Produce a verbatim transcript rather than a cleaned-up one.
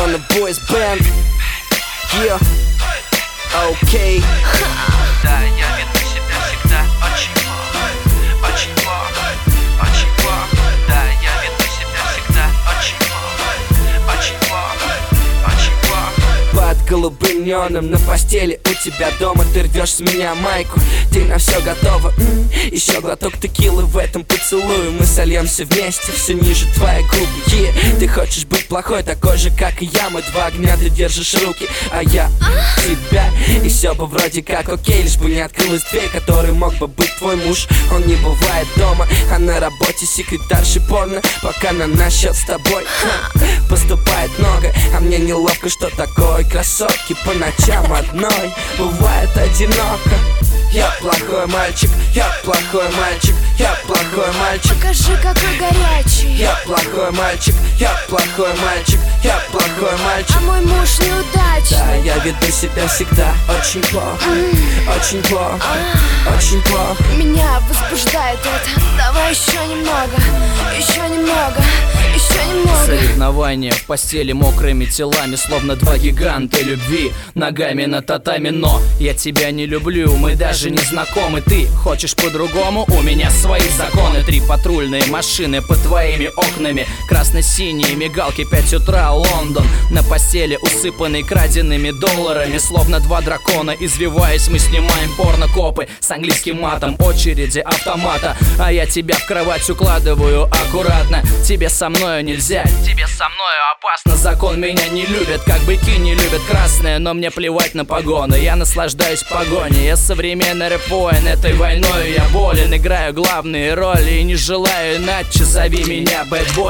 Миллиона Boys Band. Yeah. Окей. Да, я веду себя всегда очень плохо, очень плохо, очень плохо. Да, я веду себя всегда очень плохо, очень плохо, очень плохо. Под голубым неоном на постели у тебя дома. Ты рвешь с меня майку, ты на все готова. М-м, еще глоток текилы в этом поцелую. Мы сольемся вместе, все ниже твоей губы. Yeah. Ты хочешь быть плохой, такой же, как и я. Мы два огня, ты держишь руки, а я тебя. И все бы вроде как окей, лишь бы не открылась дверь, который мог бы быть твой муж. Он не бывает дома, а на работе секретарши порно. Пока на наш счет с тобой ха, поступает много, а мне неловко, что такое красотки по ночам одной. Бывает одиноко. Я плохой мальчик, я плохой мальчик, я плохой мальчик. Покажи, какой горячий. Я плохой мальчик, я плохой мальчик, я плохой мальчик. А мой муж неудачный. Да, я веду себя всегда очень плохо, mm. очень плохо, ah. очень плохо. Меня возбуждает это. Давай еще немного, еще немного, еще немного. Соревнования в постели мокрыми телами, словно два гиганта любви, ногами на татами. Но я тебя не люблю, мы даже не знакомы. Ты хочешь по-другому, у меня свои законы. Три патрульные машины под твоими окнами, красно-синие мигалки, пять утра, Лондон. На постели усыпанный краденными долларами, словно два дракона. Извиваясь, мы снимаем порно-копы с английским матом, очереди автомата. А я тебя в кровать укладываю аккуратно. Тебе со мною нельзя, тебе со мною опасно. Закон меня не любит, как быки не любят красное. Но мне плевать на погоны, я наслаждаюсь погоней. Я современный рэп-воин, этой войной я болен. Играю главные роли и не желаю иначе. Зови меня бэдбой.